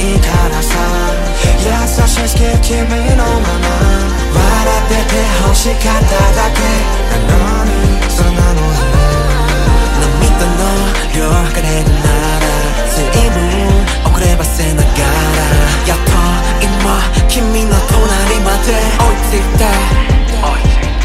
いからさ優しすぎ君のまま笑ってて欲しかっただけなの